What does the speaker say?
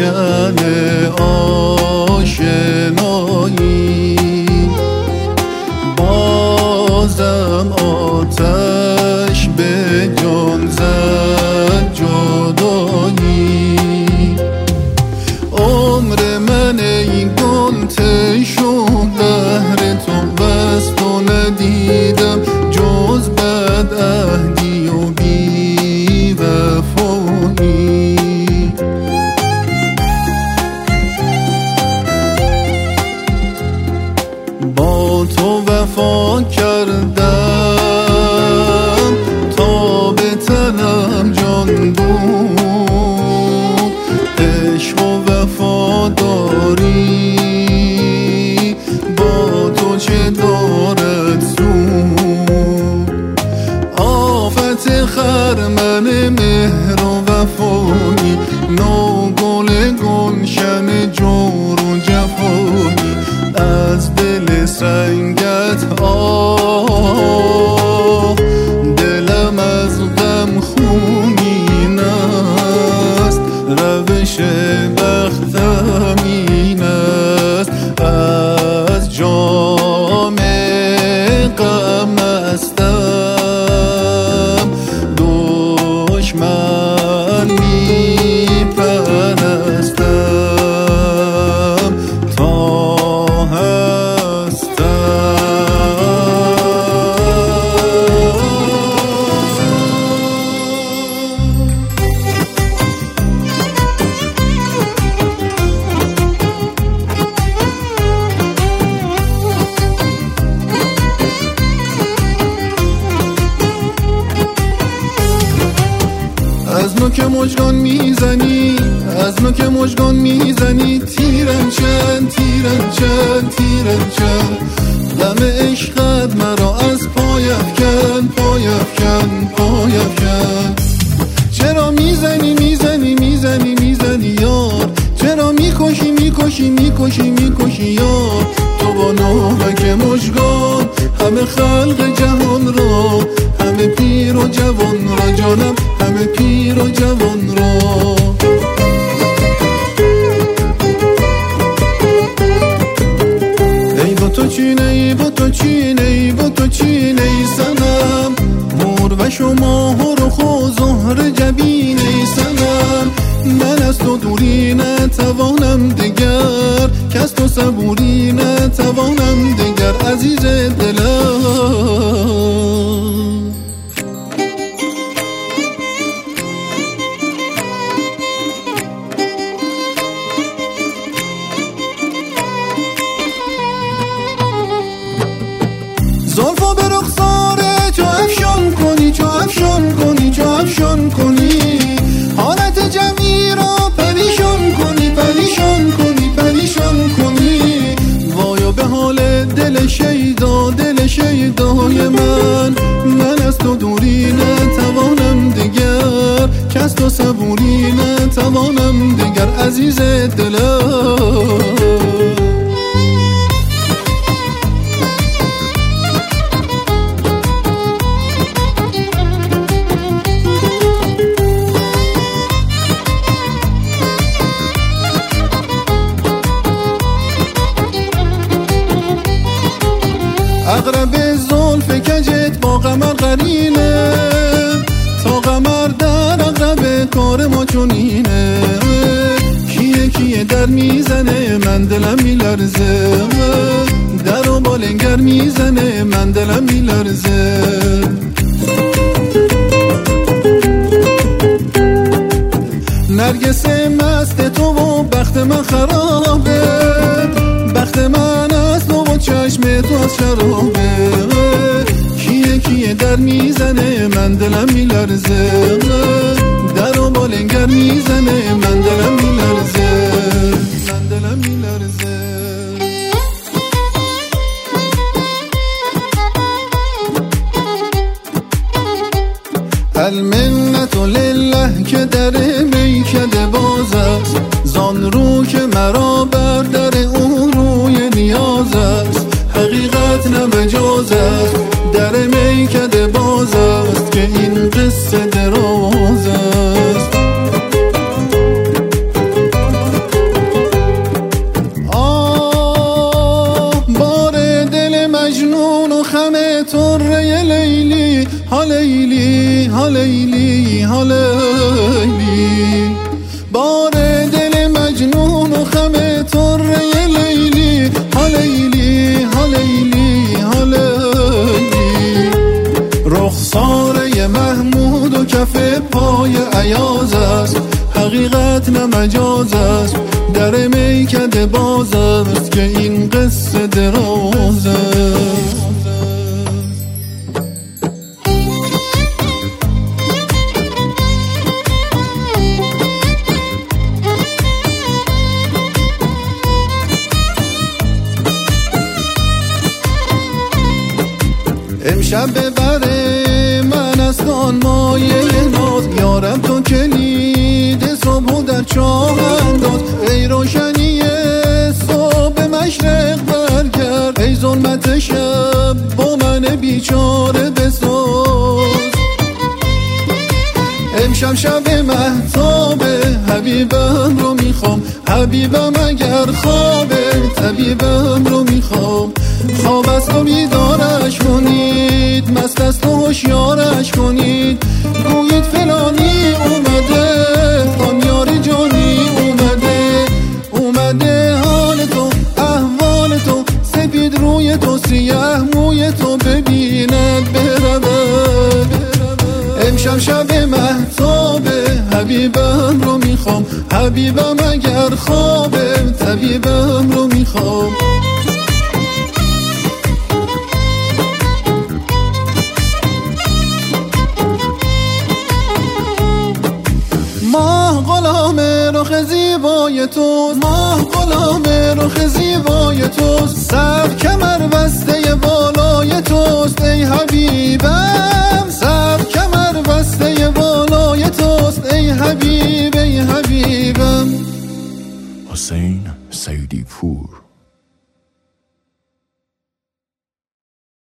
روشن آشنایی، بازم آتش به جان زد جدایی. عمر من ای گل شد بهر تو، بس تو ندیدم جز بدعهدی و بی وفایی. با تو وفا کردم تا به تنم جان بود، عشق و وفاداری با تو چه دارد سود. آفت خرمن مهر و وفایی، نو گل شم جور و جفایی، از دل سنگت آه دلم از غم خونین است، روش بختم این است، از جام غم استم دشمن می پرستم تا هستم. از نوک مژگان میزنی، از نوک مژگان میزنی، تیرم چند تیرم چند تیرم چند، دم عشقت مرا از پای افکن پای افکن پای افکن. چرا میزنی میزنی میزنی میزنی یار، چرا میکشی میکشی میکشی میکشی یار، تو با نوک مژگان همه خلق جهان را، همه پیر و جوان را جانم، همه پیر و جوان را. ای با تو چینه ای با تو چینه ای با تو چینه ای سنم، مور و شما و زهر جبین ای سنم. من از تو دوری نتوانم دگر، کس تو صبوری نتوانم دگر، عزیز دلم. زلفا به رخسار چو افشان کنی چو افشان کنی چو افشان کنی، حالت جمعی را پریشان کنی پریشان کنی پریشان کنی. وای به حال دل شیدا دل شیدای من از تو دوری نتوانم دگر، کس تو صبوری نتوانم دگر، عزیز دلم. اقرب زلف کجت با قمر قرینه، تا قمر در اقرب کار ما چونینه. کیه کیه در میزنه من دلم میلرزه، در و بالنگر میزنه من دلم میلرزه. نرگس مست تو و بخت من خرابه، بخت من از تو و چشم تو از شرابه. کیه کیه در میزنه من دلم میلرزه، در و بالنگر میزنه من دلم میلرزه من دلم میلرزه. المنت لله که در میکده باز است، زان رو که مرا بر در اون روی نیاز است. حقیقت نه مجاز است، در میکده باز است، که این قصه دراز است. طره لیلی ها لیلی ها لیلی ها لیلی بار دل مجنون و خم طره لیلی ها لیلی ها لیلی ها لیلی رخساره محمود و کف پای عیاز است حقیقت نه مجاز است در میکده باز است که این قصه دراز است امشب ببره من از آن مایه ناز یارم تو کلید صبح در چاه انداز ای روشنی صبح مشرق برگرد ای ظلمت شب با من بیچاره بساز امشب شب مهتابه حبیبم رو میخوام حبیبم اگر خوابه طبیبم رو میخوام خواب است و بیدارش کنید مست است و هوشیارش کنید گویید فلانی اومده آن یار جانی اومده حال تو احوال تو سپید روی تو سیاه موی تو ببیند برود امشب شب مهتابه حبیبم رو میخوام حبیبم اگر خوابه طبیبم رو میخوام ماه غلام رخ زیبای توست ماه غلام رخ زیبای توست سر کمر بسته بالای توست ای حبیبم سر کمر بسته بالای توست ای حبیب ای حبیبم حسین سیدی پور